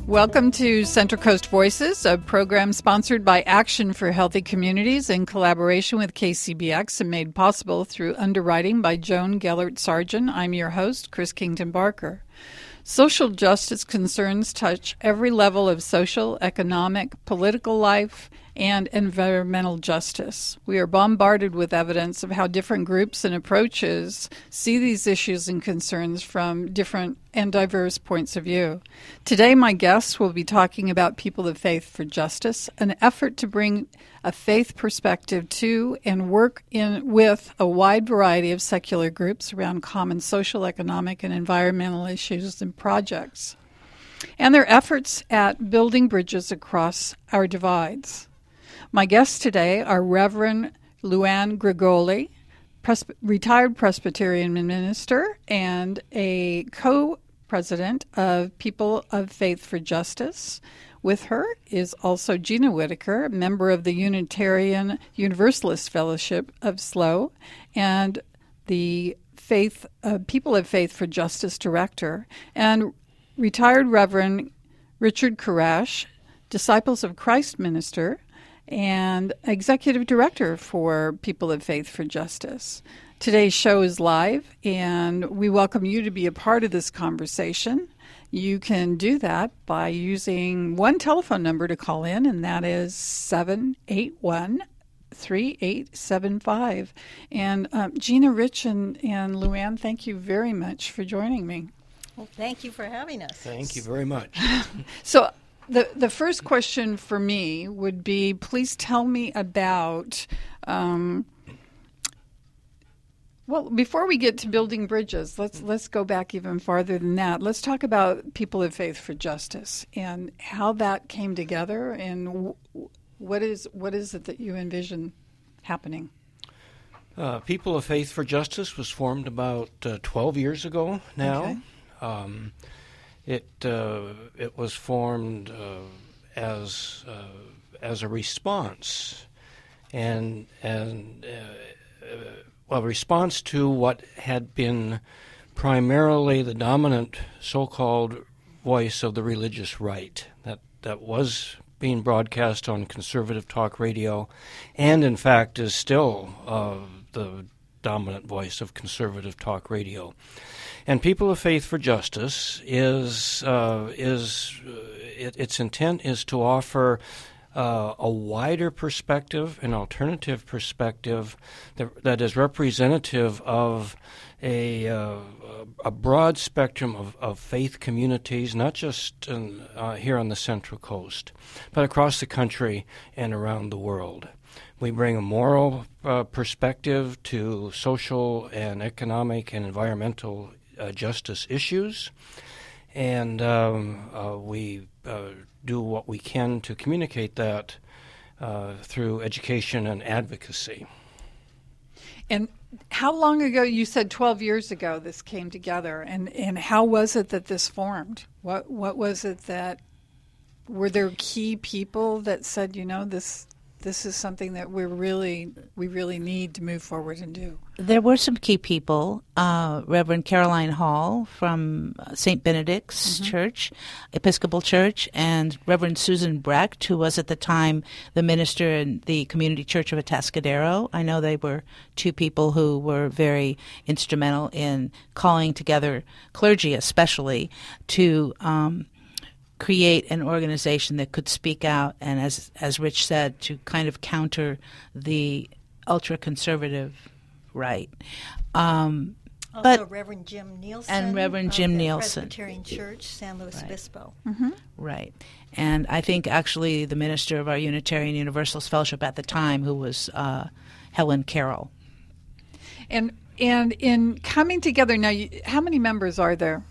Welcome to Central Coast Voices, a program sponsored by Action for Healthy Communities in collaboration with KCBX and made possible through underwriting by Joan Gellert-Sargent. I'm your host, Chris Kington-Barker. Social justice concerns touch every level of social, economic, political life, and environmental justice. We are bombarded with evidence of how different groups and approaches see these issues and concerns from different and diverse points of view. Today, my guests will be talking about People of Faith for Justice, an effort to bring a faith perspective to and work with a wide variety of secular groups around common social, economic, and environmental issues and projects, and their efforts at building bridges across our divides. My guests today are Reverend Luann Grigoli, retired Presbyterian minister and a co-president of People of Faith for Justice. With her is also Gina Whitaker, member of the Unitarian Universalist Fellowship of SLO and the People of Faith for Justice director, and retired Reverend Richard Karash, Disciples of Christ minister, and executive director for People of Faith for Justice. Today's show is live, and we welcome you to be a part of this conversation. You can do that by using one telephone number to call in, and that is 781-3875. And Gina, Rich, and Luann, thank you very much for joining me. Well, thank you for having us. Thank you very much. So the first question for me would be, please tell me about, well, before we get to building bridges, let's go back even farther than that. Let's talk about People of Faith for Justice and how that came together, and what is it that you envision happening? People of Faith for Justice was formed about 12 years ago now. Okay. It was formed as a response, and a response to what had been primarily the dominant so-called voice of the religious right that was being broadcast on conservative talk radio, and in fact is still the dominant voice of conservative talk radio. And People of Faith for Justice its intent is to offer a wider perspective, an alternative perspective that is representative of a broad spectrum of faith communities, not just here on the Central Coast, but across the country and around the world. We bring a moral perspective to social and economic and environmental justice issues, and we do what we can to communicate that through education and advocacy. And how long ago, you said 12 years ago, this came together, and how was it that this formed? What was it that, were there key people that said, this is something that we really need to move forward and do? There were some key people. Reverend Caroline Hall from St. Benedict's Church, Episcopal Church, and Reverend Susan Brecht, who was at the time the minister in the Community Church of Atascadero. I know they were two people who were very instrumental in calling together clergy, especially, to create an organization that could speak out and, as Rich said, to kind of counter the ultra-conservative right. Also, Reverend Jim Nielsen. And Reverend Jim Nielsen. Presbyterian Church, San Luis Obispo. Right. And I think actually the minister of our Unitarian Universalist Fellowship at the time, who was Helen Carroll. And in coming together now, how many members are there?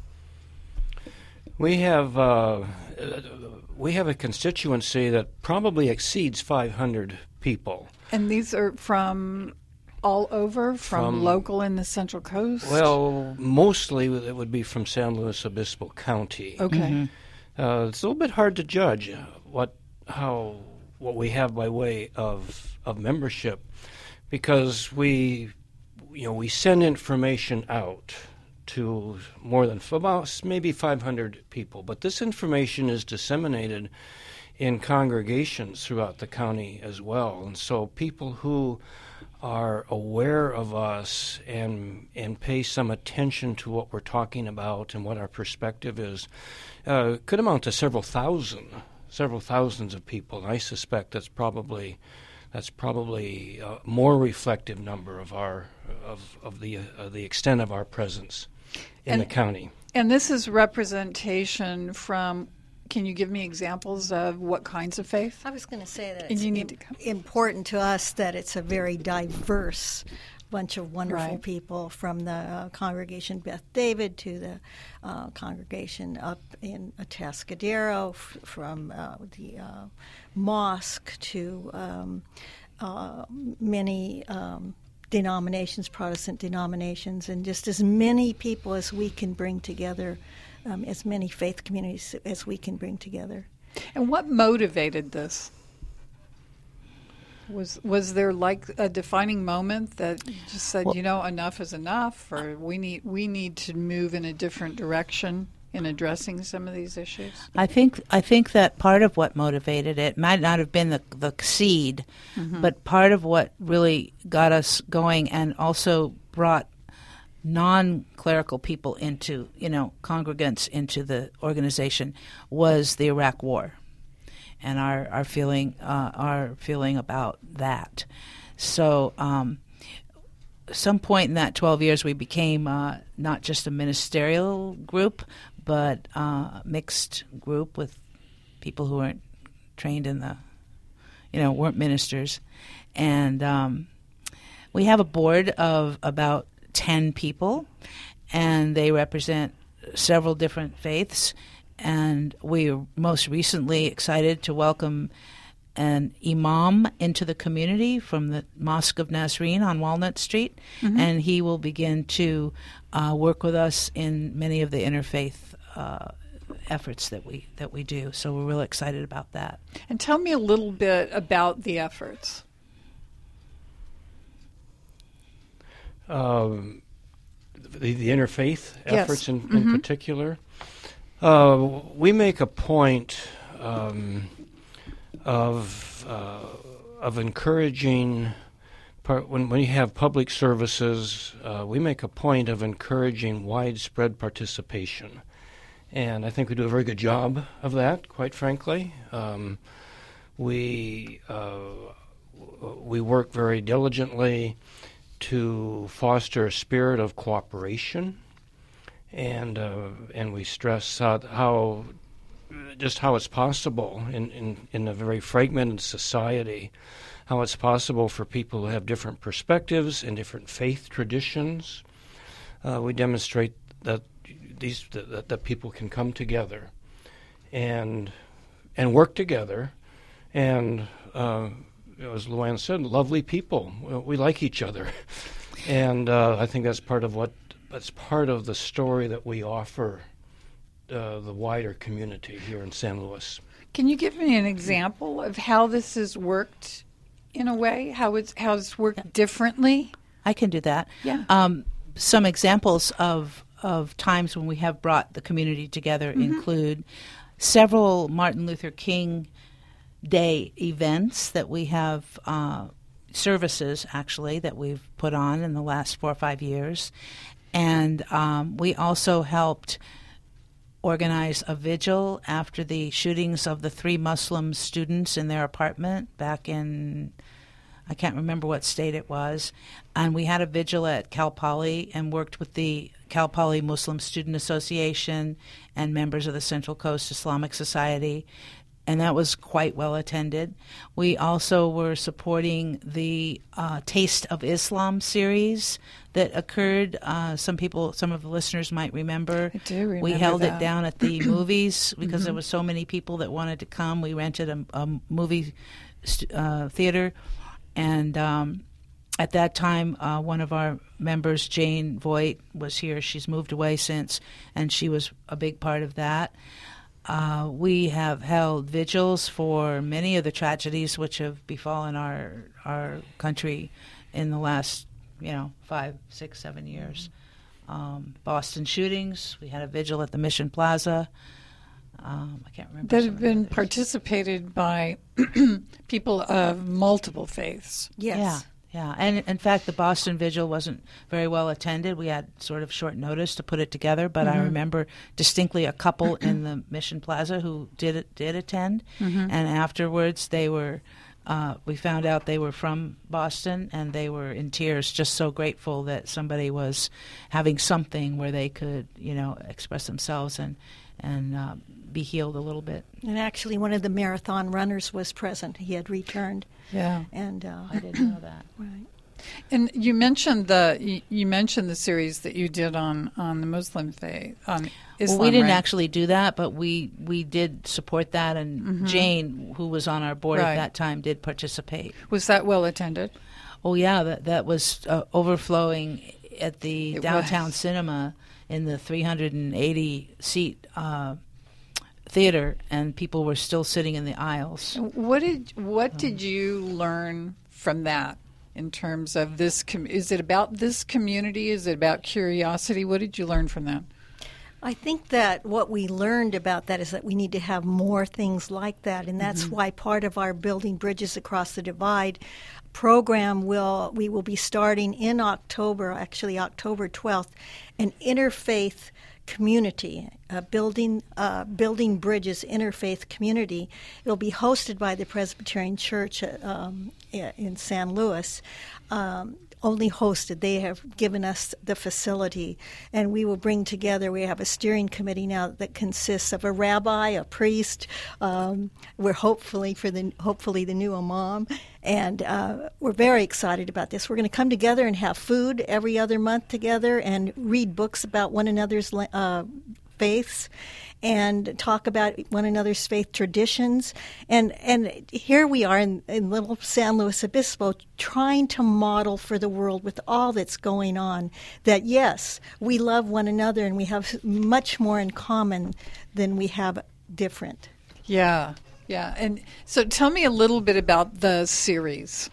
We have a constituency that probably exceeds 500 people. And these are from all over, from local in the Central Coast? Well, mostly it would be from San Luis Obispo County. Okay. It's a little bit hard to judge what we have by way of membership, because we send information out to more than about maybe 500 people. But this information is disseminated in congregations throughout the county as well. And so people who are aware of us and pay some attention to what we're talking about and what our perspective is could amount to several thousands of people. And I suspect that's probably a more reflective number of the extent of our presence in the county. And this is representation from. Can you give me examples of what kinds of faith? I was going to say that it's important to us that it's a very diverse bunch of wonderful right. people, from the congregation Beth David to the congregation up in Atascadero, from the mosque to many denominations, Protestant denominations, and just as many people as we can bring together. As many faith communities as we can bring together. And what motivated this? Was there like a defining moment that you just said, enough is enough, or we need to move in a different direction in addressing some of these issues? I think that part of what motivated it might not have been the seed, but part of what really got us going and also brought non-clerical people into, congregants into the organization was the Iraq War, and our feeling about that. So, some point in that 12 years, we became not just a ministerial group, but a mixed group with people who weren't trained in weren't ministers, and we have a board of about 10 people, and they represent several different faiths. And we are most recently excited to welcome an imam into the community from the Mosque of Nazarene on Walnut Street, and he will begin to work with us in many of the interfaith efforts that we do. So we're really excited about that. And tell me a little bit about the efforts. The interfaith efforts in particular. We make a point of encouraging. When we have public services, we make a point of encouraging widespread participation, and I think we do a very good job of that. Quite frankly, we work very diligently to foster a spirit of cooperation, and we stress how it's possible in a very fragmented society, how it's possible for people who have different perspectives and different faith traditions. We demonstrate that that people can come together and work together, and as Luann said, lovely people. We like each other, and I think that's part of the story that we offer the wider community here in San Luis. Can you give me an example of how this has worked in a way? How it's worked differently? I can do that. Yeah. Some examples of times when we have brought the community together include several Martin Luther King Day events that we have, services actually that we've put on in the last 4 or 5 years. And we also helped organize a vigil after the shootings of the 3 Muslim students in their apartment back in, I can't remember what state it was. And we had a vigil at Cal Poly and worked with the Cal Poly Muslim Student Association and members of the Central Coast Islamic Society, and that was quite well attended. We also were supporting the Taste of Islam series that occurred. Some of the listeners might remember. I do remember we held that. it down at the movies because there were so many people that wanted to come. We rented a movie theater, and at that time, one of our members, Jane Voigt, was here. She's moved away since, and she was a big part of that. We have held vigils for many of the tragedies which have befallen our country in the last 5, 6, 7 years. Boston shootings. We had a vigil at the Mission Plaza. I can't remember. That have been participated by people of multiple faiths. Yes. Yeah. And in fact, the Boston Vigil wasn't very well attended. We had sort of short notice to put it together, but I remember distinctly a couple in the Mission Plaza who did attend, and afterwards they were. We found out they were from Boston, and they were in tears, just so grateful that somebody was having something where they could, express themselves and be healed a little bit. And actually, one of the marathon runners was present. He had returned. Yeah, and I didn't know that. Right. And you mentioned the series that you did on the Muslim faith, on Islam. Well, we didn't right? actually do that, but we did support that, and Jane, who was on our board at that time, did participate. Was that well attended? Oh yeah, that was overflowing at the downtown cinema in the 380 seat theater, and people were still sitting in the aisles. What did you learn from that? In terms of this, is it about this community? Is it about curiosity? What did you learn from that? I think that what we learned about that is that we need to have more things like that, and that's why part of our Building Bridges Across the Divide program we will be starting in October, actually October 12th, an interfaith community, building bridges interfaith community. It'll be hosted by the Presbyterian Church in San Luis. Only hosted. They have given us the facility, and we will bring together. We have a steering committee now that consists of a rabbi, a priest. We're hopefully the new imam, and we're very excited about this. We're going to come together and have food every other month together, and read books about one another's faiths, and talk about one another's faith traditions. And here we are in little San Luis Obispo trying to model for the world with all that's going on that, yes, we love one another and we have much more in common than we have different. Yeah. And so tell me a little bit about the series.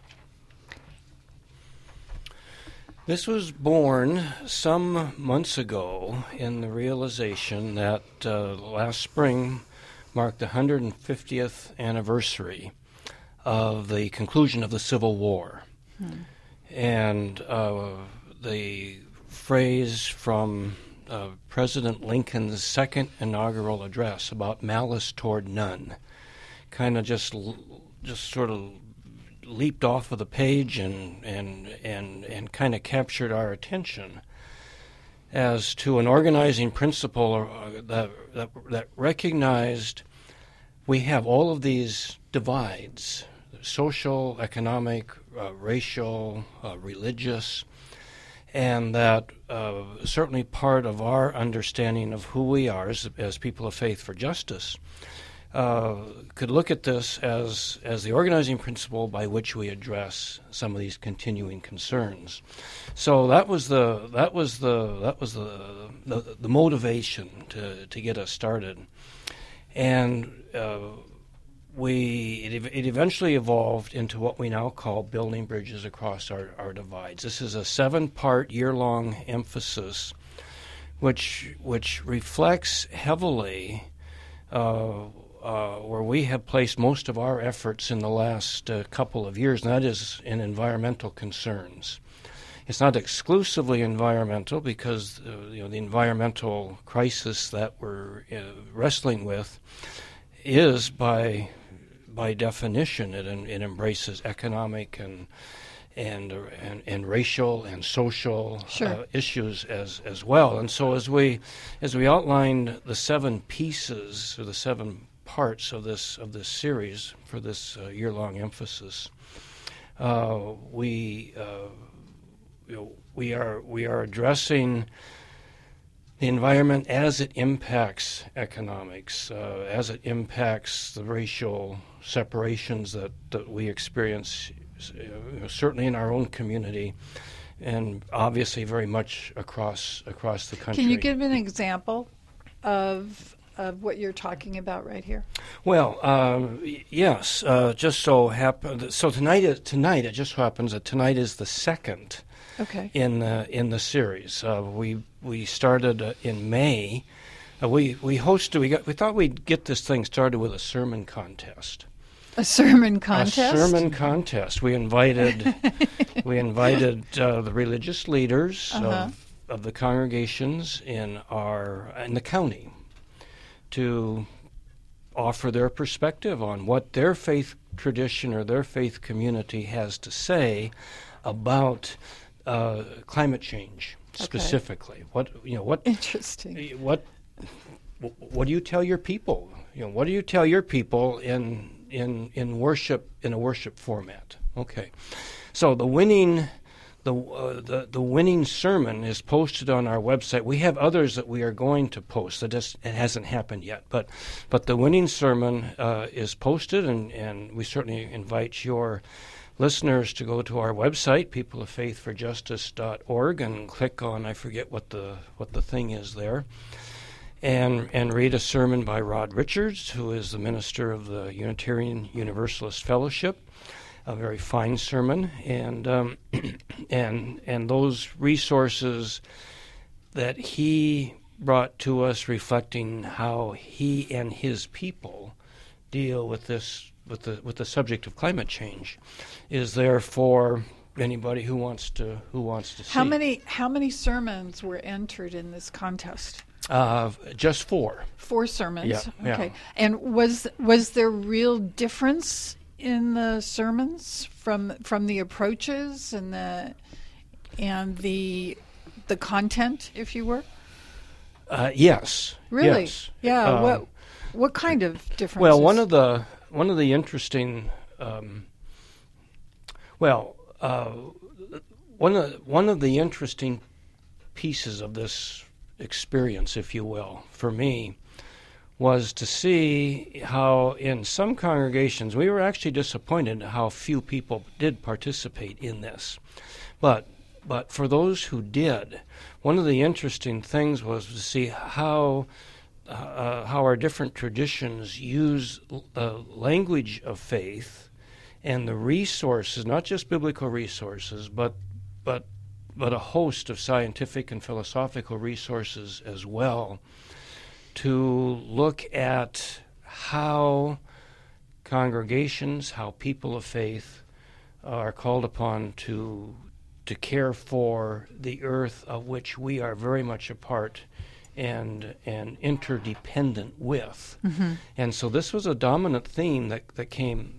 This was born some months ago in the realization that last spring marked the 150th anniversary of the conclusion of the Civil War. And the phrase from President Lincoln's second inaugural address about malice toward none kind of just sort of leaped off of the page and kind of captured our attention as to an organizing principle that recognized we have all of these divides: social, economic, racial, religious, and that certainly part of our understanding of who we are as people of faith for justice could look at this as the organizing principle by which we address some of these continuing concerns. So that was the motivation to get us started, and it eventually evolved into what we now call Building Bridges Across Our Divides. This is a 7-part year-long emphasis, which reflects heavily where we have placed most of our efforts in the last couple of years, and that is in environmental concerns. It's not exclusively environmental, because the environmental crisis that we're wrestling with is by definition it embraces economic and racial and social issues as well. And so as we outlined the 7 pieces, or the 7 parts of this series for this year-long emphasis, we are addressing the environment as it impacts economics, as it impacts the racial separations that we experience, certainly in our own community, and obviously very much across the country. Can you give an example of what you're talking about right here? Well, just so happens. So tonight it just happens that tonight is the second Okay. in the series. We started in May. We thought we'd get this thing started with a sermon contest. A sermon contest? A sermon contest. We invited the religious leaders of the congregations in the county to offer their perspective on what their faith tradition or their faith community has to say about climate change specifically. What Interesting. What do you tell your people? What do you tell your people in worship, in a worship format? Okay, so the winning sermon is posted on our website. We have others that we are going to post. It hasn't happened yet, but the winning sermon is posted, and we certainly invite your listeners to go to our website, peopleoffaithforjustice.org, and click on, I forget what the thing is there, and read a sermon by Rod Richards, who is the minister of the Unitarian Universalist Fellowship. A very fine sermon, and those resources that he brought to us, reflecting how he and his people deal with this, with the subject of climate change, is there for anybody who wants to see. How many sermons were entered in this contest? Just 4. 4 sermons. Yeah, okay. yeah. And was there real difference in the sermons from the approaches and the content, if you were? Yes. Really? Yes. Yeah. What kind of differences? Well, one of the interesting one of the interesting pieces of this experience, if you will, for me, was to see how in some congregations we were actually disappointed how few people did participate in this. But for those who did, one of the interesting things was to see how our different traditions use the language of faith and the resources, not just biblical resources, but a host of scientific and philosophical resources as well, to look at how congregations, how people of faith are called upon to care for the earth of which we are very much a part and interdependent with. Mm-hmm. And so this was a dominant theme that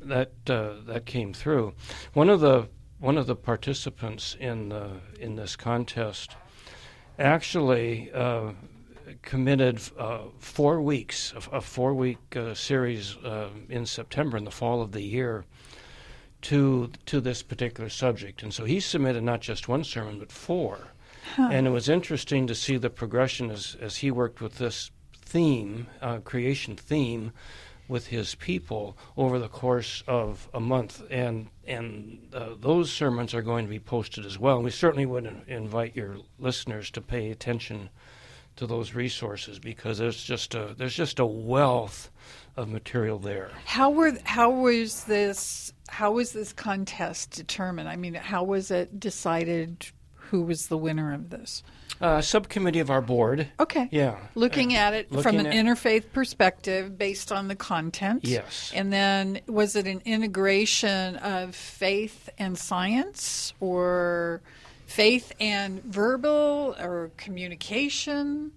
came through. One of the participants in this contest actually committed 4 weeks, a 4-week series in September, in the fall of the year, to this particular subject. And so he submitted not just one sermon, but 4. Huh. And it was interesting to see the progression as he worked with this theme, creation theme, with his people over the course of a month. And those sermons are going to be posted as well. And we certainly would invite your listeners to pay attention to those resources, because there's just a wealth of material there. How was this contest determined? I mean, how was it decided who was the winner of this? Subcommittee of our board. Okay. Yeah. Looking at it from an interfaith perspective based on the content. Yes. And then was it an integration of faith and science, or faith and verbal, or communication?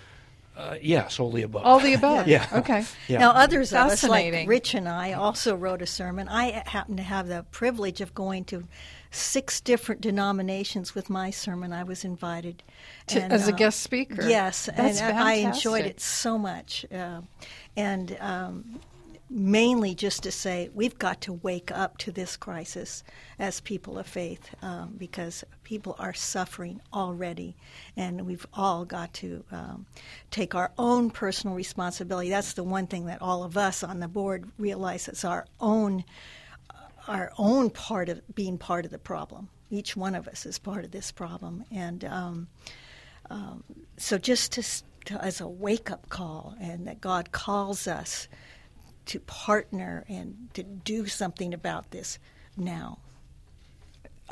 Yes, all the above. All the above. Yeah. Okay. Yeah. Now, others of us, like Rich and I, also wrote a sermon. I happen to have the privilege of going to 6 different denominations with my sermon. I was invited as a guest speaker. Yes, that's and fantastic. I enjoyed it so much. Mainly just to say we've got to wake up to this crisis as people of faith, because people are suffering already, and we've all got to take our own personal responsibility. That's the one thing that all of us on the board realize, it's our own part of being part of the problem. Each one of us is part of this problem, and so just to as a wake-up call, and that God calls us to partner and to do something about this now.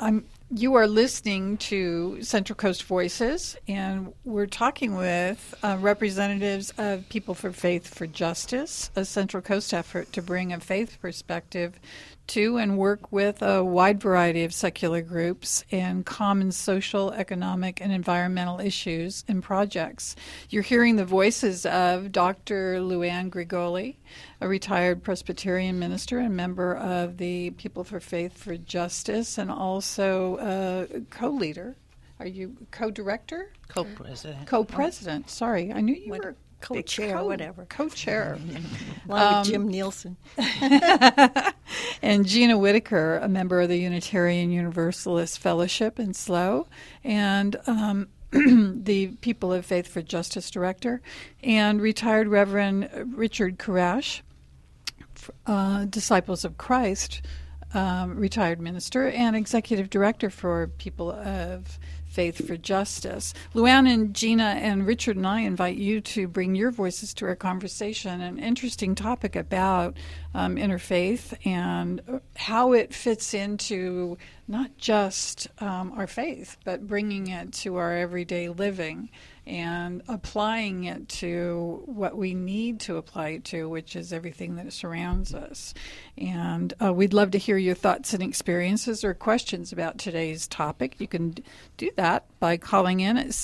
You are listening to Central Coast Voices, and we're talking with representatives of People for Faith for Justice, a Central Coast effort to bring a faith perspective to and work with a wide variety of secular groups and common social, economic, and environmental issues and projects. You're hearing the voices of Dr. Luann Grigoli, a retired Presbyterian minister and member of the People for Faith for Justice, and also a co-leader. Are you co-director? Co-president. Co-president. Sorry, I knew you were co-chair, whatever. Co-chair. Along with Jim Nielsen. And Gina Whitaker, a member of the Unitarian Universalist Fellowship in SLO, and the People of Faith for Justice director, and retired Reverend Richard Karash, Disciples of Christ, retired minister, and executive director for People of Faith for Justice. Luann and Gina and Richard and I invite you to bring your voices to our conversation, an interesting topic about interfaith and how it fits into not just our faith, but bringing it to our everyday living and applying it to what we need to apply it to, which is everything that surrounds us. And we'd love to hear your thoughts and experiences or questions about today's topic. You can do that by calling in at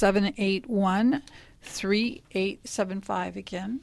781-3875. Again,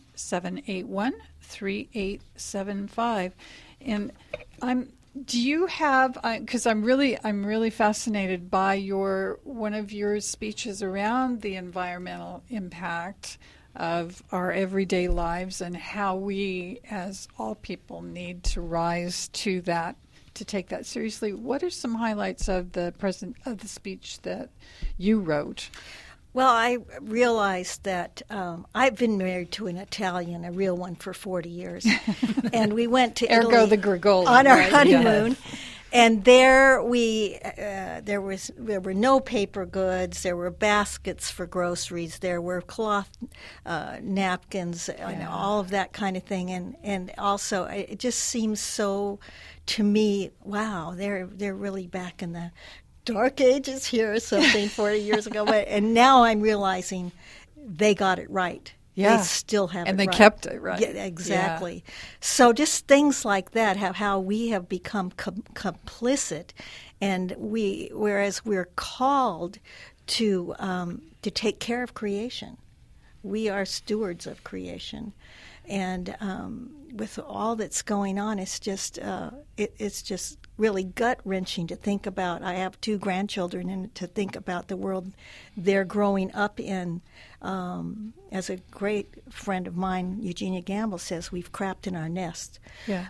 781-3875. And do you have? Because I'm really fascinated by one of your speeches around the environmental impact of our everyday lives and how we, as all people, need to rise to that, to take that seriously. What are some highlights of the speech that you wrote? Well, I realized that I've been married to an Italian, a real one, for 40 years. And we went to Italy Ergo the Grigoli, on our right? honeymoon. Yeah. And there there were no paper goods. There were baskets for groceries. There were cloth napkins and all of that kind of thing. And also, it just seems so, to me, wow, they're really back in the Dark Ages here or something 40 years ago. And now I'm realizing they got it right. Yeah. They still have it right. And they kept it right. Yeah, exactly. Yeah. So just things like that, how we have become complicit. And whereas we're called to take care of creation. We are stewards of creation. And with all that's going on, it's just really gut-wrenching to think about. I have 2 grandchildren, and to think about the world they're growing up in. As a great friend of mine, Eugenia Gamble, says, we've crapped in our nest. Yeah.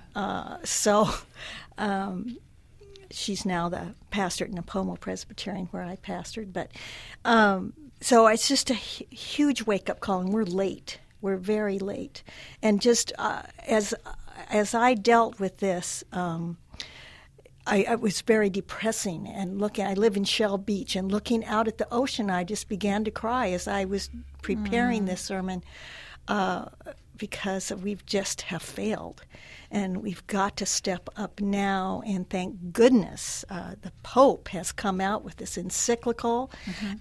She's now the pastor at Napomo Presbyterian, where I pastored. But so it's just a huge wake-up call, and we're late. We're very late. And just as I dealt with this, it was very depressing. And I live in Shell Beach, and looking out at the ocean, I just began to cry as I was preparing this sermon, because we just have failed. And we've got to step up now, and thank goodness the Pope has come out with this encyclical.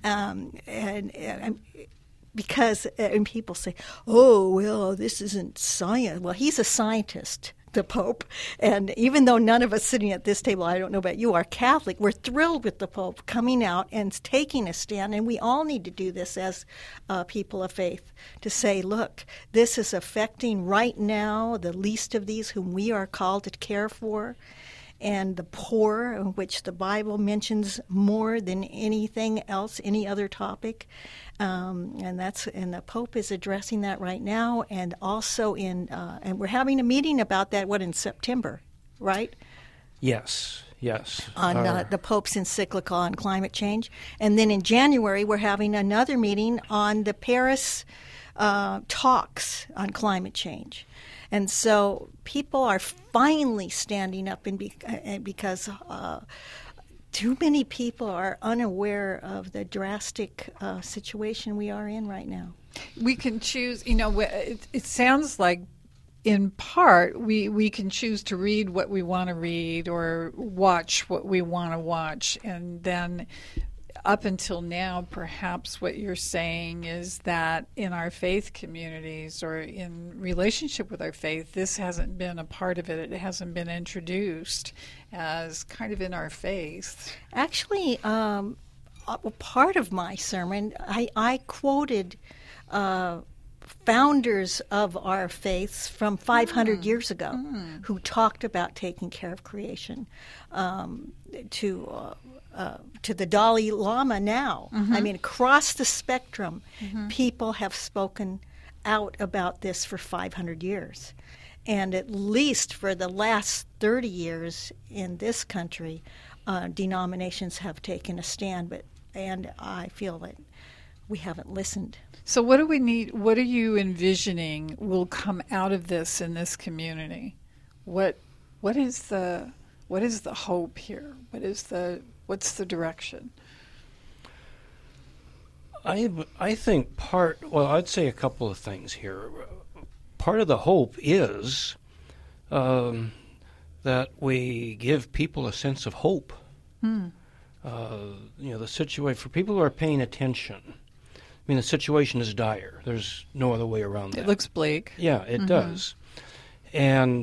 Because people say, oh, well, this isn't science. Well, he's a scientist, the Pope. And even though none of us sitting at this table, I don't know about you, are Catholic, we're thrilled with the Pope coming out and taking a stand. And we all need to do this as people of faith, to say, look, this is affecting right now the least of these whom we are called to care for, and the poor, which the Bible mentions more than anything else, any other topic. And the Pope is addressing that right now, and also and we're having a meeting about that, in September, right? Yes. On the Pope's encyclical on climate change. And then in January, we're having another meeting on the Paris talks on climate change. And so people are finally standing up, because too many people are unaware of the drastic situation we are in right now. We can choose, it sounds like in part, we can choose to read what we want to read or watch what we want to watch. And then up until now, perhaps what you're saying is that in our faith communities or in relationship with our faith, this hasn't been a part of it. It hasn't been introduced as kind of in our faith. Actually, part of my sermon, I quoted founders of our faiths from 500 years ago who talked about taking care of creation, to the Dalai Lama now. I mean, across the spectrum, people have spoken out about this for 500 years. And at least for the last 30 years in this country, denominations have taken a stand, and I feel that we haven't listened. So what do we need? What are you envisioning will come out of this in this community? What is the hope here? What's the direction? I think I'd say a couple of things here. Part of the hope is that we give people a sense of hope. The situation for people who are paying attention. I mean, the situation is dire. There's no other way around that. It looks bleak. Yeah, it does. And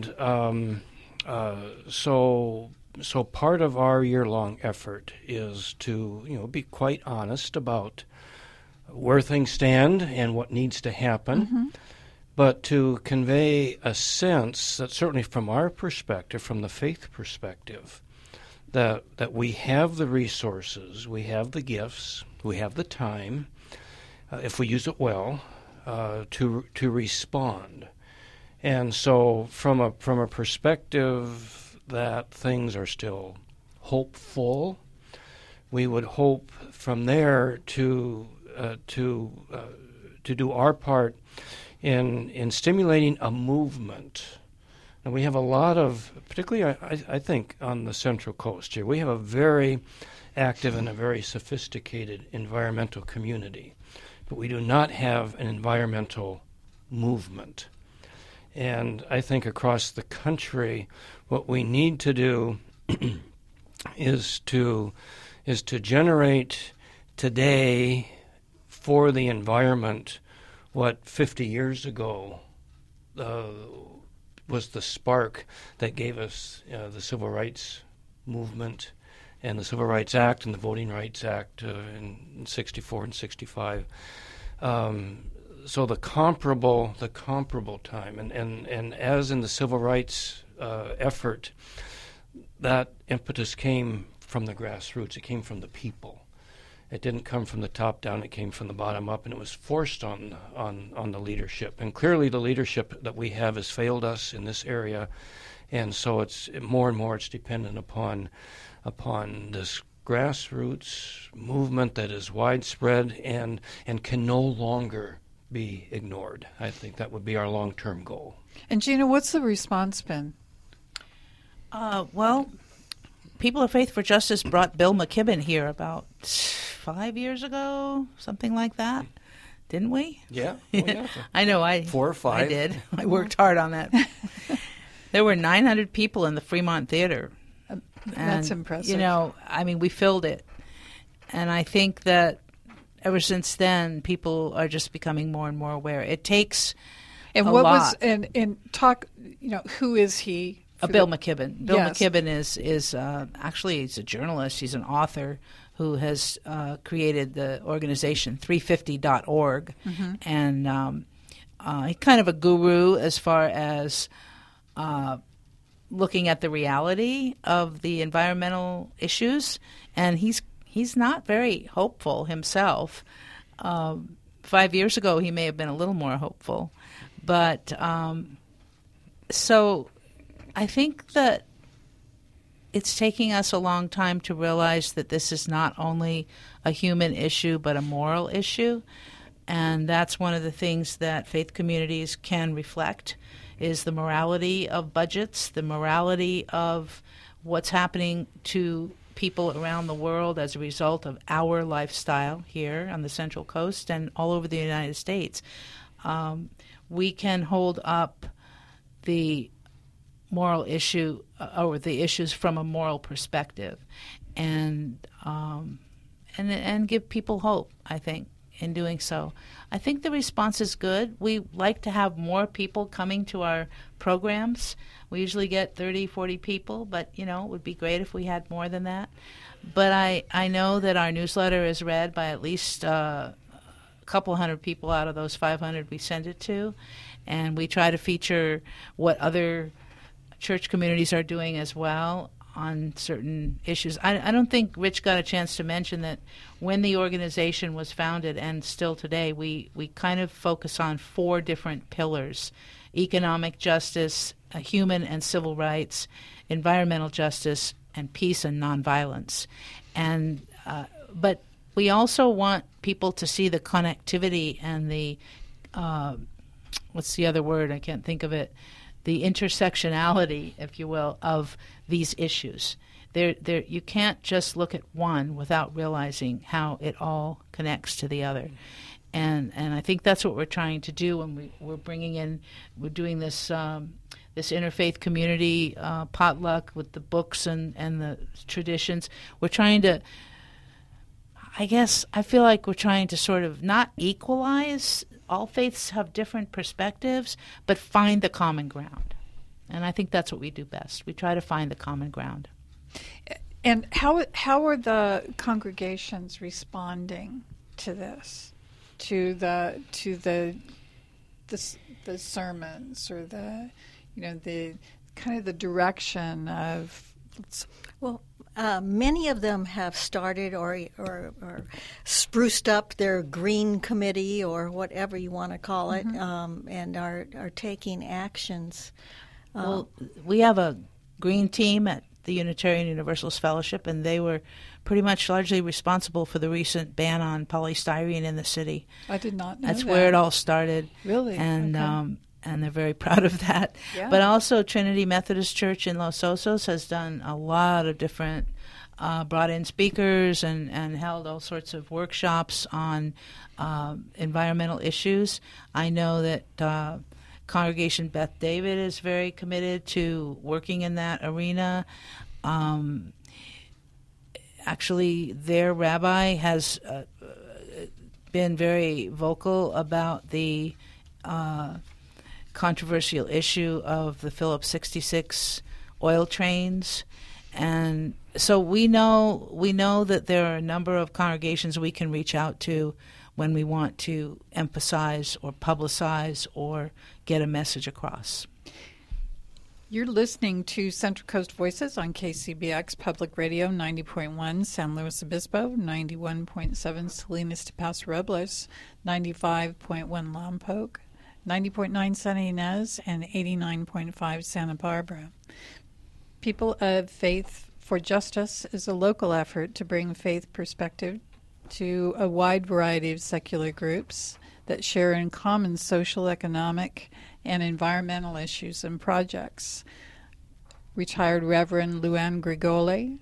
so part of our year-long effort is to, be quite honest about where things stand and what needs to happen, but to convey a sense that certainly from our perspective, from the faith perspective, that we have the resources, we have the gifts, we have the time, if we use it well, to respond. And so from a do that things are still hopeful. We would hope from there to do our part in stimulating a movement. And we have a lot of, particularly I think on the Central Coast here, we have a very active and a very sophisticated environmental community, but we do not have an environmental movement. And I think across the country, what we need to do is to generate today for the environment what 50 years ago was the spark that gave us the Civil Rights Movement and the Civil Rights Act and the Voting Rights Act in 64 and 65. So the comparable time, and as in the civil rights effort, that impetus came from the grassroots. It came from the people. It didn't come from the top down. It came from the bottom up, and it was forced on the leadership. And clearly, the leadership that we have has failed us in this area, and so it's more and more it's dependent upon this grassroots movement that is widespread and can no longer be ignored. I think that would be our long-term goal. And Gina, what's the response been? Well, People of Faith for Justice brought Bill McKibben here about 5 years ago, something like that, didn't we? Yeah. I know. 4 or 5. I did. I worked hard on that. There were 900 people in the Fremont Theater. That's impressive. We filled it. And I think that ever since then, people are just becoming more and more aware. It takes and a what lot. Was and talk. Who is he? Bill McKibben. Bill Yes. McKibben is actually he's a journalist. He's an author who has created the organization 350.org, and he's kind of a guru as far as looking at the reality of the environmental issues, and he's not very hopeful himself. 5 years ago, he may have been a little more hopeful, but so I think that it's taking us a long time to realize that this is not only a human issue but a moral issue, and that's one of the things that faith communities can reflect is the morality of budgets, the morality of what's happening to people around the world as a result of our lifestyle here on the Central Coast and all over the United States. We can hold up the moral issue or the issues from a moral perspective, and give people hope, I think, in doing so. I think the response is good. We like to have more people coming to our programs. We usually get 30, 40 people, but, it would be great if we had more than that. But I know that our newsletter is read by at least a couple hundred people out of those 500 we send it to, and we try to feature what other church communities are doing as well on certain issues. I don't think Rich got a chance to mention that when the organization was founded, and still today, we kind of focus on 4 different pillars: economic justice, human and civil rights, environmental justice, and peace and nonviolence. And but we also want people to see the connectivity and the what's the other word? I can't think of it. The intersectionality, if you will, of these issues. You can't just look at one without realizing how it all connects to the other. And I think that's what we're trying to do when we're doing this this interfaith community potluck with the books and the traditions. We're trying to, I feel like we're trying to sort of not equalize. All faiths have different perspectives, but find the common ground. And I think that's what we do best. We try to find the common ground. And how are the congregations responding to this, to the sermons, or the kind of the direction of? Well, many of them have started or spruced up their green committee, or whatever you want to call it, and are taking actions. Well, we have a green team at the Unitarian Universalist Fellowship, and they were pretty much largely responsible for the recent ban on polystyrene in the city. I did not know That's that. where it all started. Really? And okay. And they're very proud of that. Yeah. But also Trinity Methodist Church in Los Osos has done a lot of different, brought in speakers and held all sorts of workshops on environmental issues. I know that Congregation Beth David is very committed to working in that arena. Actually, their rabbi has been very vocal about the controversial issue of the Phillips 66 oil trains. And so we know that there are a number of congregations we can reach out to when we want to emphasize or publicize or get a message across. You're listening to Central Coast Voices on KCBX Public Radio 90.1 San Luis Obispo, 91.7 Salinas de Paso Robles, 95.1 Lompoc, 90.9 San Ynez, and 89.5 Santa Barbara. People of Faith for Justice is a local effort to bring faith perspective to a wide variety of secular groups that share in common social, economic, and environmental issues and projects. Retired Reverend Luann Grigoli,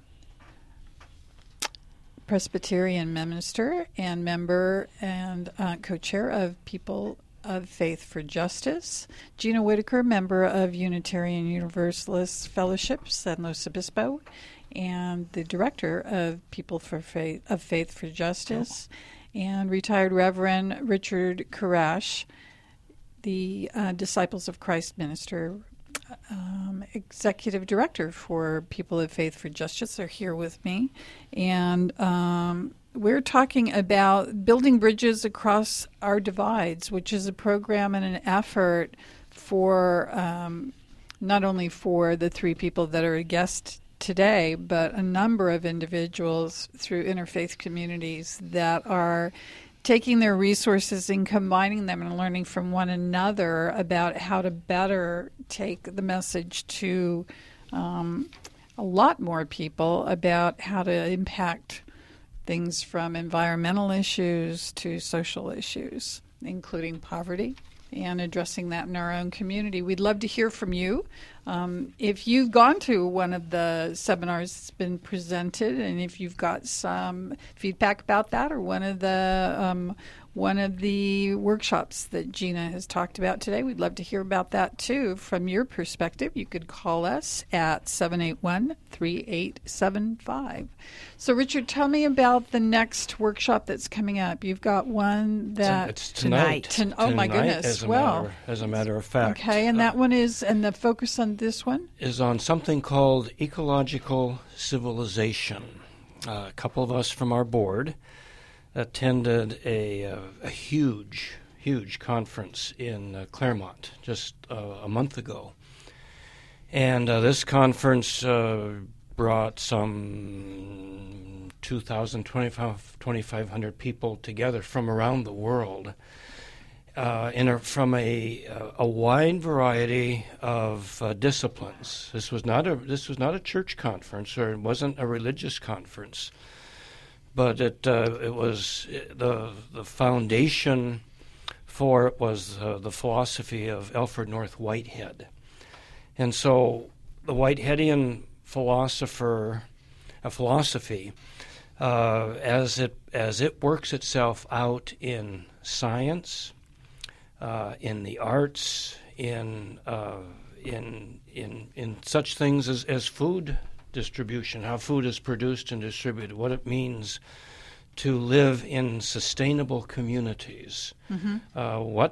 Presbyterian minister and member and co-chair of People of Faith for Justice. Gina Whitaker, member of Unitarian Universalist Fellowship, San Luis Obispo, and the director of People of Faith for Justice. And retired Reverend Richard Karash, the Disciples of Christ minister, executive director for People of Faith for Justice, are here with me. And we're talking about building bridges across our divides, which is a program and an effort for not only for the 3 people that are a guest today, but a number of individuals through interfaith communities that are taking their resources and combining them and learning from one another about how to better take the message to a lot more people about how to impact things from environmental issues to social issues, including poverty, and addressing that in our own community. We'd love to hear from you. If you've gone to one of the seminars that's been presented, and if you've got some feedback about that, or one of the one of the workshops that Gina has talked about today. We'd love to hear about that too from your perspective. You could call us at 781-3875. So, Richard, tell me about the next workshop that's coming up. You've got one that... It's tonight. Oh, my goodness. As a matter of fact. Okay, and that one is, and the focus on this one? Is on something called ecological civilization. A couple of us from our board attended a huge conference in Claremont just a month ago. And this conference brought some 2,500 people together from around the world from a wide variety of disciplines. This was not a church conference, or it wasn't a religious conference. But it was the foundation for it was the philosophy of Alfred North Whitehead, and so the Whiteheadian philosophy, as it works itself out in science, in the arts, in such things as food distribution, how food is produced and distributed, what it means to live in sustainable communities, how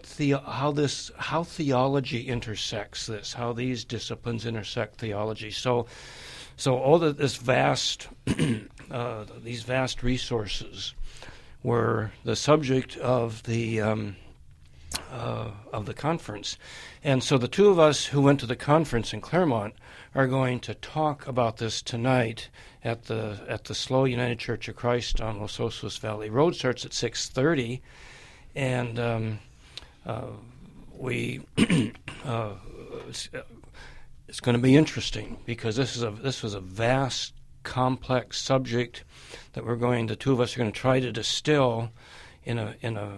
theology intersects this, how these disciplines intersect theology. So all this vast these vast resources were the subject of the conference. And so the two of us who went to the conference in Claremont are going to talk about this tonight at the SLO United Church of Christ on Los Osos Valley Road. Starts at 6:30, and it's going to be interesting because this was a vast, complex subject that the two of us are going to try to distill in a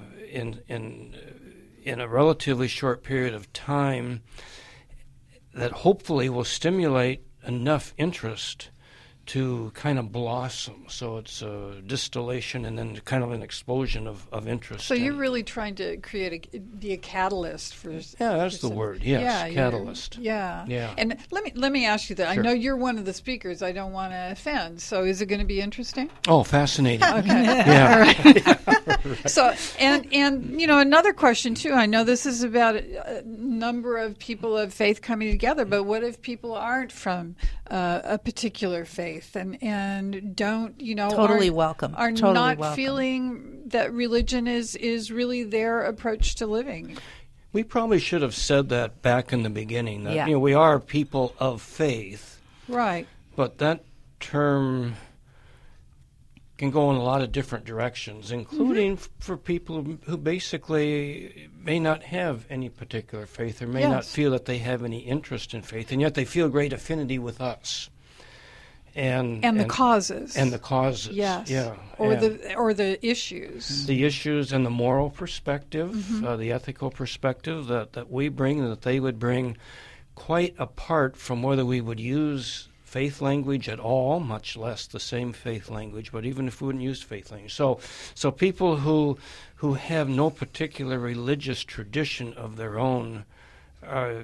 relatively short period of time that hopefully will stimulate enough interest to kind of blossom. So it's a distillation and then kind of an explosion of interest. So you're really trying to be a catalyst for... Yeah, that's the word. Yes, catalyst. Yeah. And let me ask you that. Sure. I know you're one of the speakers. I don't want to offend. So is it going to be interesting? Oh, fascinating. Okay. Yeah. All right. So, and another question too. I know this is about a number of people of faith coming together, but what if people aren't from a particular faith and don't, totally welcome. Are totally not welcome. feeling that religion is really their approach to living? We probably should have said that back in the beginning, that Yeah. We are people of faith. Right. But that term can go in a lot of different directions, including for people who basically may not have any particular faith or may not feel that they have any interest in faith, and yet they feel great affinity with us. And the causes. And the causes. Yes. Yeah. Or the issues. The issues and the moral perspective, the ethical perspective that we bring and that they would bring, quite apart from whether we would use faith language at all, much less the same faith language, but even if we wouldn't use faith language. So people who have no particular religious tradition of their own are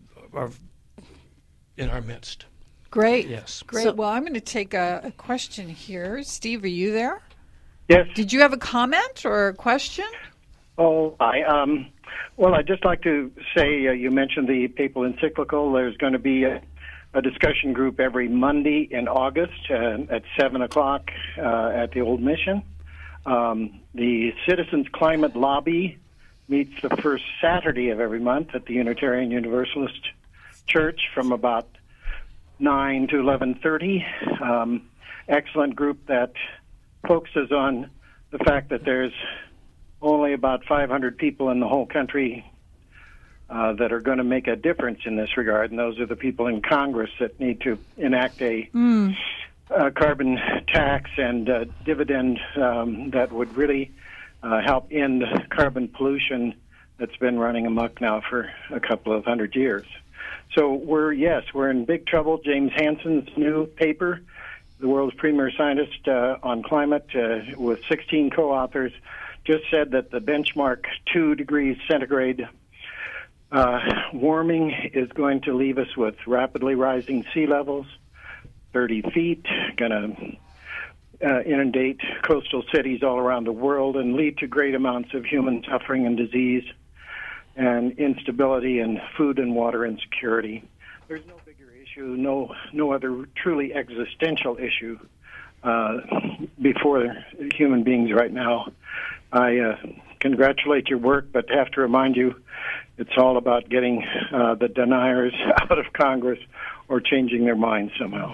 in our midst. Great. Yes. Great. So, well, I'm going to take a question here. Steve, are you there? Yes. Did you have a comment or a question? Oh, hi. Well, I'd just like to say you mentioned the papal encyclical. There's going to be a discussion group every Monday in August at 7 o'clock at the Old Mission. The Citizens Climate Lobby meets the first Saturday of every month at the Unitarian Universalist Church from about 9 to 11:30. Excellent group that focuses on the fact that there's only about 500 people in the whole country that are going to make a difference in this regard, and those are the people in Congress that need to enact a carbon tax and dividend that would really help end carbon pollution that's been running amok now for a couple of hundred years. So we're in big trouble. James Hansen's new paper, the world's premier scientist on climate, with 16 co-authors, just said that the benchmark 2 degrees centigrade warming is going to leave us with rapidly rising sea levels, 30 feet, going to inundate coastal cities all around the world and lead to great amounts of human suffering and disease and instability and food and water insecurity. There's no bigger issue, no other truly existential issue before human beings right now. I congratulate your work, but have to remind you, it's all about getting the deniers out of Congress or changing their minds somehow.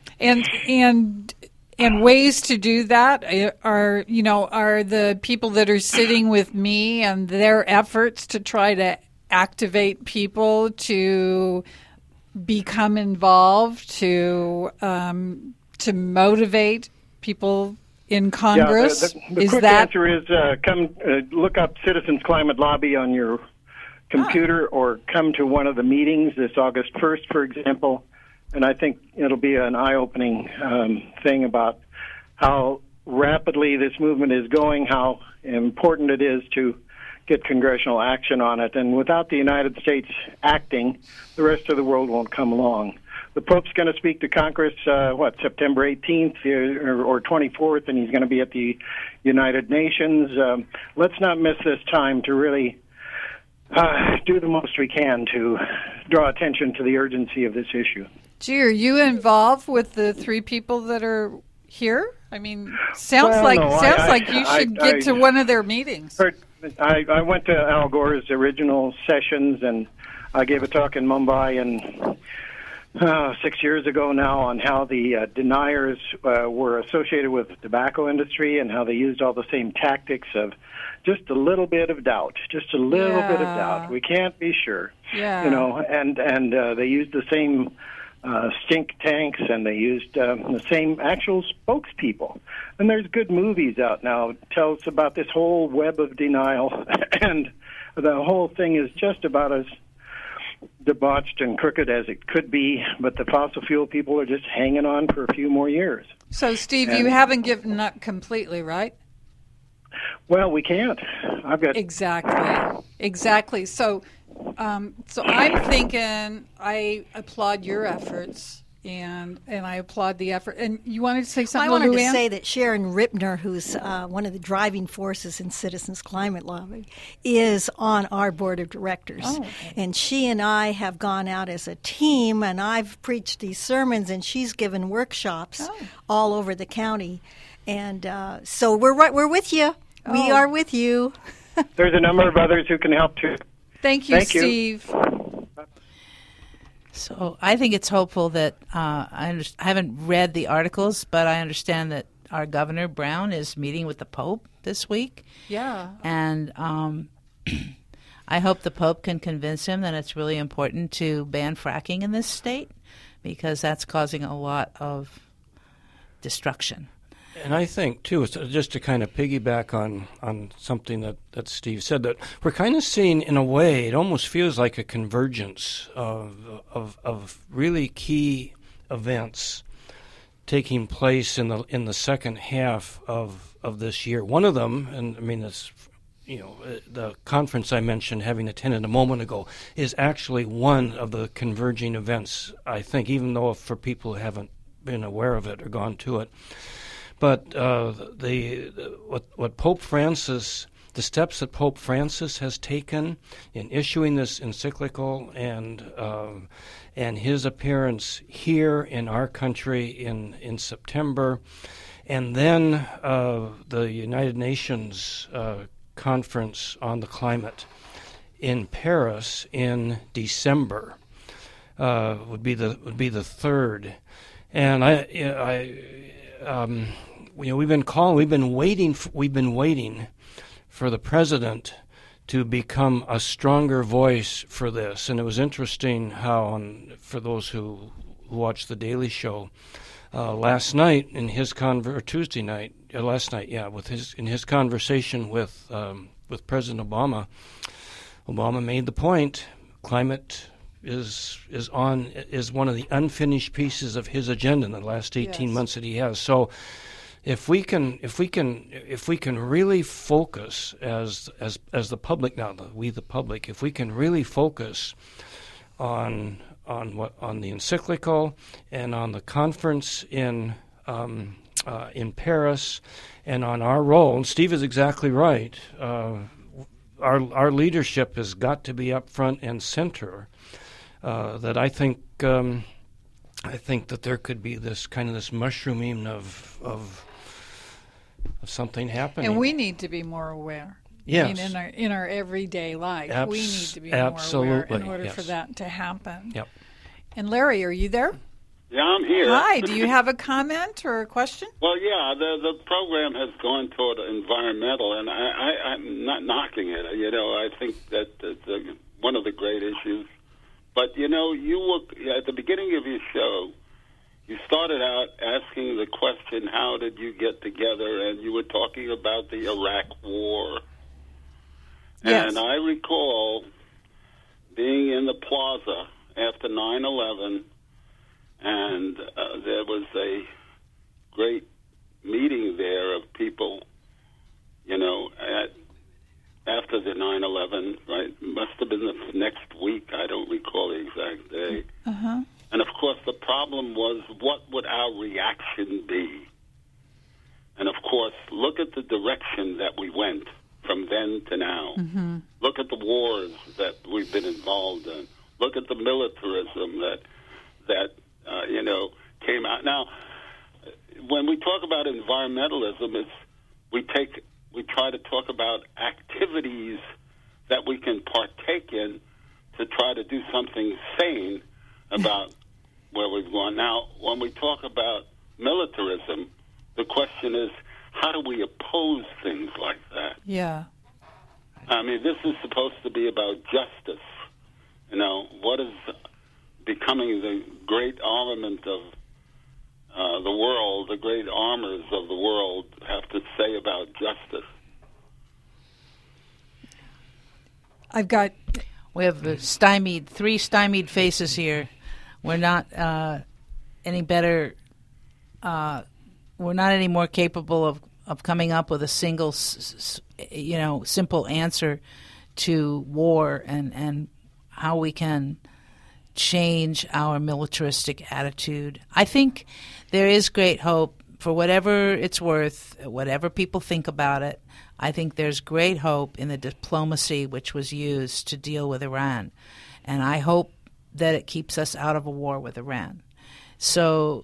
And ways to do that are the people that are sitting with me and their efforts to try to activate people to become involved, to motivate people in Congress. Yeah, the quick answer is come look up Citizens Climate Lobby on your computer or come to one of the meetings this August 1st, for example, and I think it'll be an eye-opening thing about how rapidly this movement is going, how important it is to get congressional action on it. And without the United States acting, the rest of the world won't come along. The Pope's going to speak to Congress, September 18th or 24th, and he's going to be at the United Nations. Let's not miss this time to really do the most we can to draw attention to the urgency of this issue. Gee, are you involved with the 3 people that are here? I mean, sounds like you should get to one of their meetings. I went to Al Gore's original sessions, and I gave a talk in Mumbai and 6 years ago now on how the deniers were associated with the tobacco industry and how they used all the same tactics of just a little bit of doubt, We can't be sure, and they used the same think tanks, and they used the same actual spokespeople. And there's good movies out now that tell us about this whole web of denial, and the whole thing is just about as debauched and crooked as it could be, but the fossil fuel people are just hanging on for a few more years. So, Steve, you haven't given up completely, right? Well, we can't. Exactly. So I'm thinking I applaud your efforts, and I applaud the effort. And you wanted to say something, I wanted Luann? to say that Sharon Ripner, who's one of the driving forces in Citizens Climate Lobby, is on our board of directors. Oh, okay. And she and I have gone out as a team, and I've preached these sermons, and she's given workshops all over the county. And so we're with you. Oh. We are with you. There's a number of others who can help too. Thank you, Steve. So I think it's hopeful that I haven't read the articles, but I understand that our Governor Brown is meeting with the Pope this week. Yeah. And I hope the Pope can convince him that it's really important to ban fracking in this state because that's causing a lot of destruction. And I think, too, just to kind of piggyback on something that Steve said, that we're kind of seeing, in a way, it almost feels like a convergence of really key events taking place in the second half of this year. One of them, and I mean, it's, the conference I mentioned, having attended a moment ago, is actually one of the converging events, I think, even though for people who haven't been aware of it or gone to it. But what Pope Francis, the steps that Pope Francis has taken in issuing this encyclical and his appearance here in our country in September, and then the United Nations conference on the climate in Paris in December would be the third, and we've been waiting for the president to become a stronger voice for this. And it was interesting how, for those who watched the Daily Show last night in his Tuesday night, in his conversation with President Obama, Obama made the point: climate is one of the unfinished pieces of his agenda in the last 18 months that he has. So if we can really focus as the public now, we the public, if we can really focus on the encyclical and on the conference in Paris and on our role, and Steve is exactly right. Our leadership has got to be up front and center. That I think that there could be this mushrooming of something happening, and we need to be more aware. Yes, I mean, in our everyday life, we need to be absolutely. more aware in order Yes. for that to happen. Yep. And Larry, are you there? Yeah, I'm here. Hi. Do you have a comment or a question? Well, yeah, the program has gone toward environmental, and I'm not knocking it. I think that it's one of the great issues. But, you were, at the beginning of your show, you started out asking the question, how did you get together? And you were talking about the Iraq War. Yes. And I recall being in the plaza after 9/11, and there was a great meeting there of people, after the 9/11, right? Must have been the next week. I don't recall the exact day. Uh-huh. And, of course, the problem was, what would our reaction be? And, of course, look at the direction that we went from then to now. Mm-hmm. Look at the wars that we've been involved in. Look at the militarism that came out. Now, when we talk about environmentalism, we try to talk about activities that we can partake in to try to do something sane about where we've gone. Now, when we talk about militarism, the question is, how do we oppose things like that? Yeah. I mean, this is supposed to be about justice. What is becoming the great armament of the world, the great armors of the world have to say about justice? We have three stymied faces here. We're not any better. We're not any more capable of coming up with a single, simple answer to war and how we can change our militaristic attitude. I think there is great hope for whatever it's worth, whatever people think about it. I think there's great hope in the diplomacy which was used to deal with Iran. And I hope that it keeps us out of a war with Iran. So,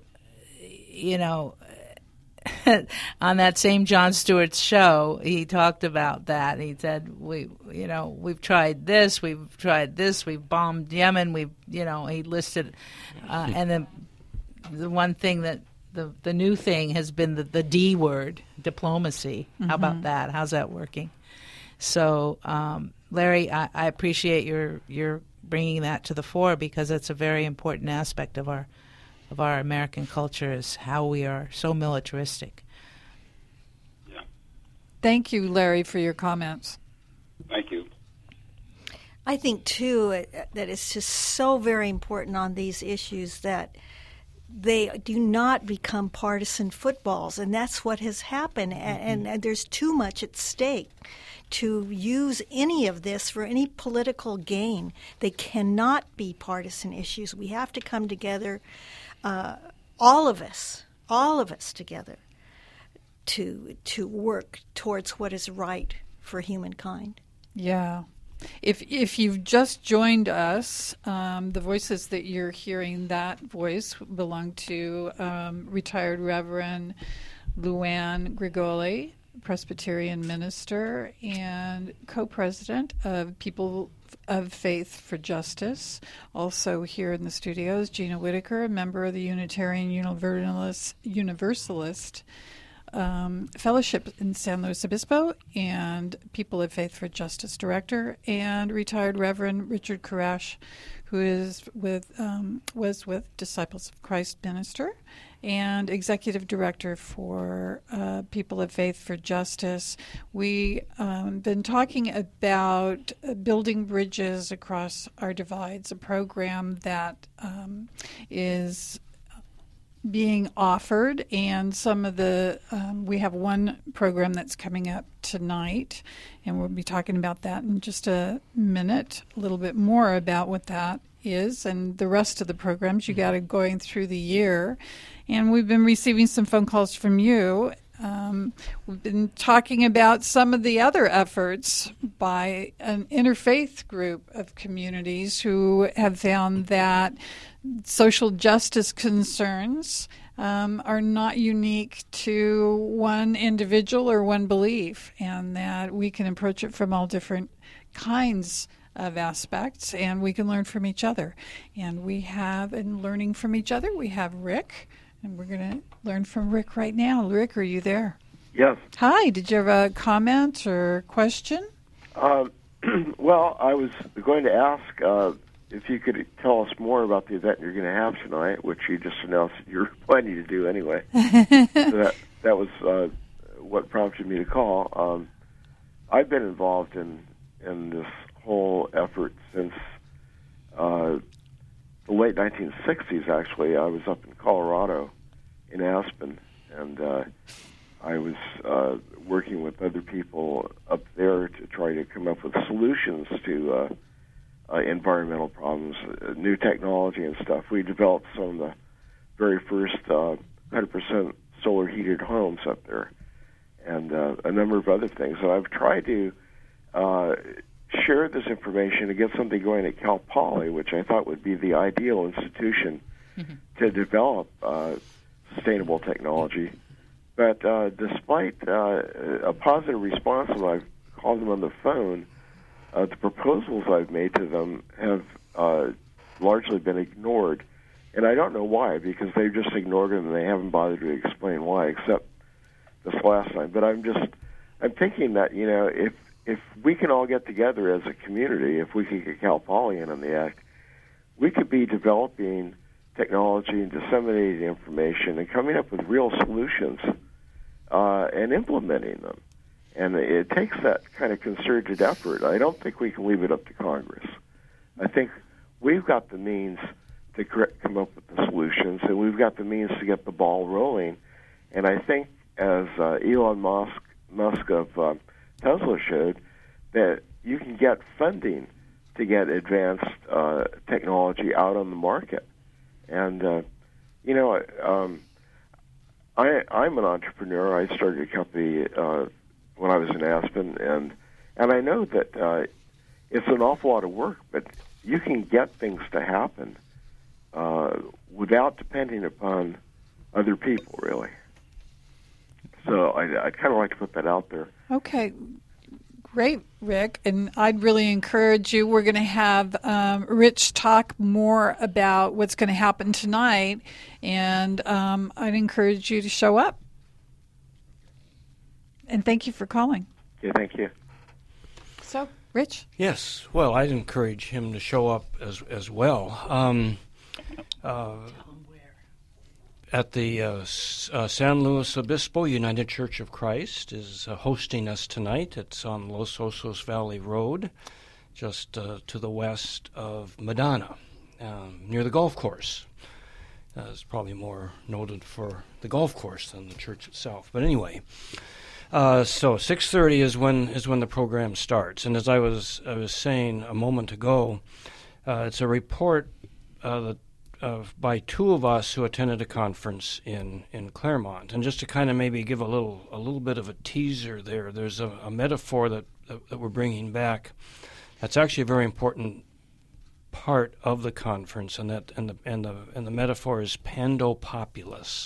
on that same Jon Stewart's show, he talked about that. He said, we've tried this, we've bombed Yemen, he listed, and then the one thing that the new thing has been the D word, diplomacy. Mm-hmm. How about that? How's that working? So, Larry, I appreciate your bringing that to the fore, because it's a very important aspect of our American culture, is how we are so militaristic. Yeah. Thank you, Larry, for your comments. Thank you. I think, too, that it's just so very important on these issues that they do not become partisan footballs, and that's what has happened. Mm-hmm. And there's too much at stake to use any of this for any political gain. They cannot be partisan issues. We have to come together, all of us together, to work towards what is right for humankind. Yeah. If you've just joined us, the voices that you're hearing, that voice belonged to retired Reverend Luann Grigoli, Presbyterian minister and co-president of People of Faith for Justice. Also here in the studios, Gina Whitaker, a member of the Unitarian Universalist Fellowship in San Luis Obispo and People of Faith for Justice director, and retired Reverend Richard Karash, who is was with Disciples of Christ minister and executive director for People of Faith for Justice. We've been talking about building bridges across our divides, a program that is being offered, and some of the we have one program that's coming up tonight, and we'll be talking about that in just a minute, a little bit more about what that is, and the rest of the programs you got going through the year. And we've been receiving some phone calls from you. We've been talking about some of the other efforts by an interfaith group of communities who have found that social justice concerns are not unique to one individual or one belief, and that we can approach it from all different kinds of aspects, and we can learn from each other. And we have, in learning from each other, we have Rick, and we're going to learn from Rick right now. Rick, are you there? Yes. Hi, did you have a comment or question? Well, I was going to ask if you could tell us more about the event you're going to have tonight, which you just announced that you're planning to do anyway. So that was what prompted me to call. I've been involved in this whole effort since the late 1960s, actually. I was up in Colorado, in Aspen, and I was working with other people up there to try to come up with solutions to environmental problems, new technology and stuff. We developed some of the very first 100% solar heated homes up there, and a number of other things. And I've tried to share this information to get something going at Cal Poly, which I thought would be the ideal institution to develop sustainable technology. But despite a positive response when I've called them on the phone, the proposals I've made to them have largely been ignored. And I don't know why, because they've just ignored them and they haven't bothered to explain why, except this last time. But I'm thinking that, you know, if we can all get together as a community, if we could get Cal Poly in on the act, we could be developing technology and disseminating information and coming up with real solutions and implementing them. And it takes that kind of concerted effort. I don't think we can leave it up to Congress. I think we've got the means to come up with the solutions, and we've got the means to get the ball rolling. And I think, as Elon Musk of Tesla showed, that you can get funding to get advanced technology out on the market. And, you know, I'm an entrepreneur. I started a company when I was in Aspen, and I know that it's an awful lot of work, but you can get things to happen without depending upon other people, really. So I'd kind of like to put that out there. Okay. Great, Rick. And I'd really encourage you. We're going to have Rich talk more about what's going to happen tonight, and I'd encourage you to show up. And thank you for calling. Yeah, thank you. So, Rich? Yes. Well, I'd encourage him to show up as well. At the San Luis Obispo United Church of Christ is hosting us tonight. It's on Los Osos Valley Road, just to the west of Madonna, near the golf course. It's probably more noted for the golf course than the church itself. But anyway, so 6:30 is when the program starts. And as I was saying a moment ago, it's a report that by two of us who attended a conference in Claremont. And just to kind of maybe give a little bit of a teaser there's a metaphor that we're bringing back that's actually a very important part of the conference, and the metaphor is Pandopopulus.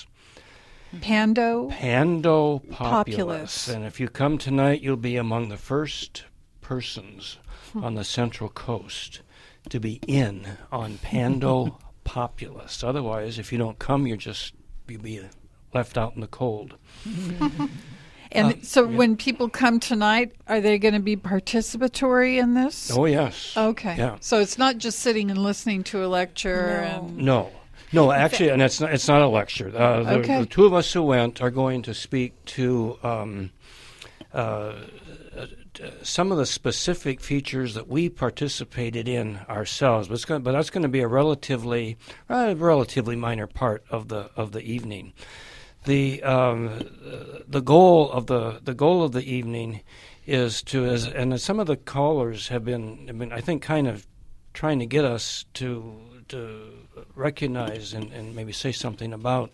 Pandopopulus. And if you come tonight, you'll be among the first persons on the Central Coast to be in on Pandopopulus. Otherwise, if you don't come, you'll be left out in the cold. And when people come tonight, are they going to be participatory in this? Oh, yes. Okay. Yeah. So it's not just sitting and listening to a lecture. No, actually, and it's not a lecture. The two of us who went are going to speak to some of the specific features that we participated in ourselves. But that's going to be a relatively minor part of the evening. The goal of the evening is and some of the callers have been I think kind of trying to get us to recognize and maybe say something about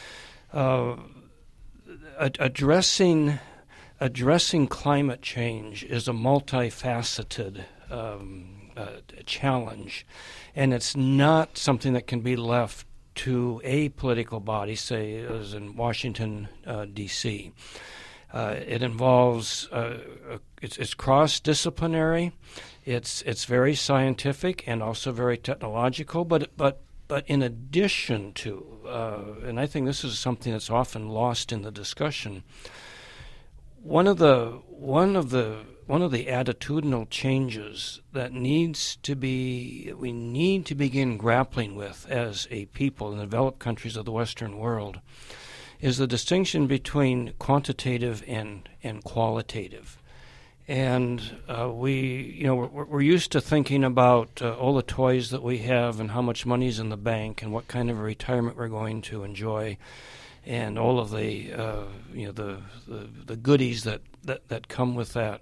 addressing climate change is a multifaceted challenge, and it's not something that can be left to a political body, say as in Washington, D.C. It involves it's cross-disciplinary, it's very scientific and also very technological, but in addition to, and I think this is something that's often lost in the discussion, one of the attitudinal changes that we need to begin grappling with as a people in the developed countries of the Western world is the distinction between quantitative and qualitative. And we're used to thinking about all the toys that we have and how much money's in the bank and what kind of a retirement we're going to enjoy, and all of the the goodies that come with that.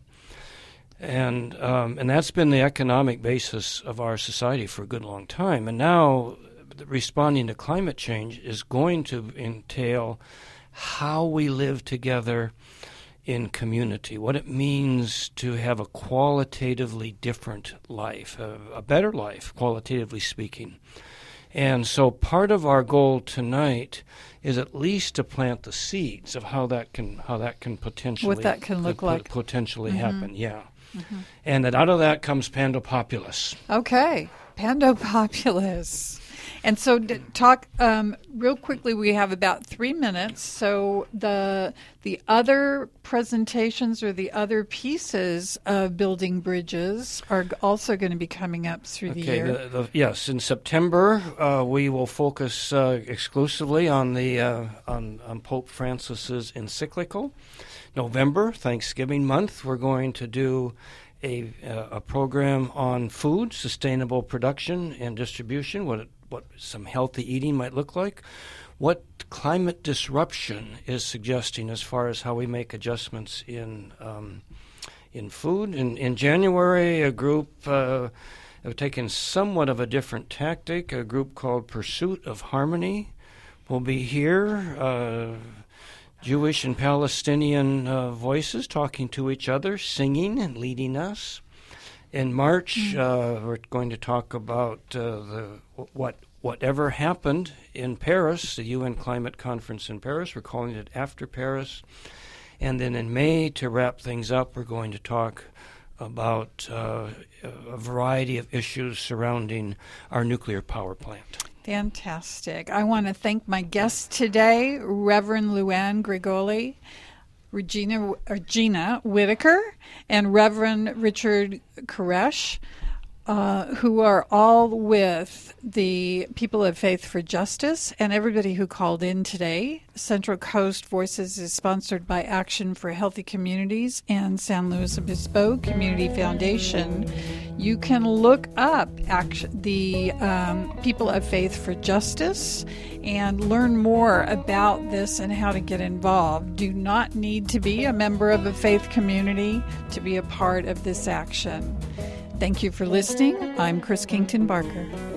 And that's been the economic basis of our society for a good long time. And now responding to climate change is going to entail how we live together in community, what it means to have a qualitatively different life, a better life, qualitatively speaking. And so part of our goal tonight is at least to plant the seeds of how that can potentially what that can look like potentially happen. Yeah. Mm-hmm. And that out of that comes Pandopopulous. Okay, Pandopopulous. And so talk real quickly, we have about 3 minutes. So the other presentations or the other pieces of Building Bridges are also going to be coming up through the year. Yes, in September we will focus exclusively on on Pope Francis's encyclical. November, Thanksgiving month, we're going to do a program on food, sustainable production and distribution, what some healthy eating might look like, what climate disruption is suggesting as far as how we make adjustments in food. In January, a group have taken somewhat of a different tactic. A group called Pursuit of Harmony will be here. Jewish and Palestinian voices talking to each other, singing and leading us. In March, we're going to talk about whatever happened in Paris, the UN Climate Conference in Paris. We're calling it After Paris. And then in May, to wrap things up, we're going to talk about a variety of issues surrounding our nuclear power plant. Fantastic. I want to thank my guests today, Reverend Luann Grigoli, Regina Whitaker, and Reverend Richard Koresh, who are all with the People of Faith for Justice, and everybody who called in today. Central Coast Voices is sponsored by Action for Healthy Communities and San Luis Obispo Community Foundation. You can look up the People of Faith for Justice and learn more about this and how to get involved. Do not need to be a member of a faith community to be a part of this action. Thank you for listening. I'm Chris Kington Barker.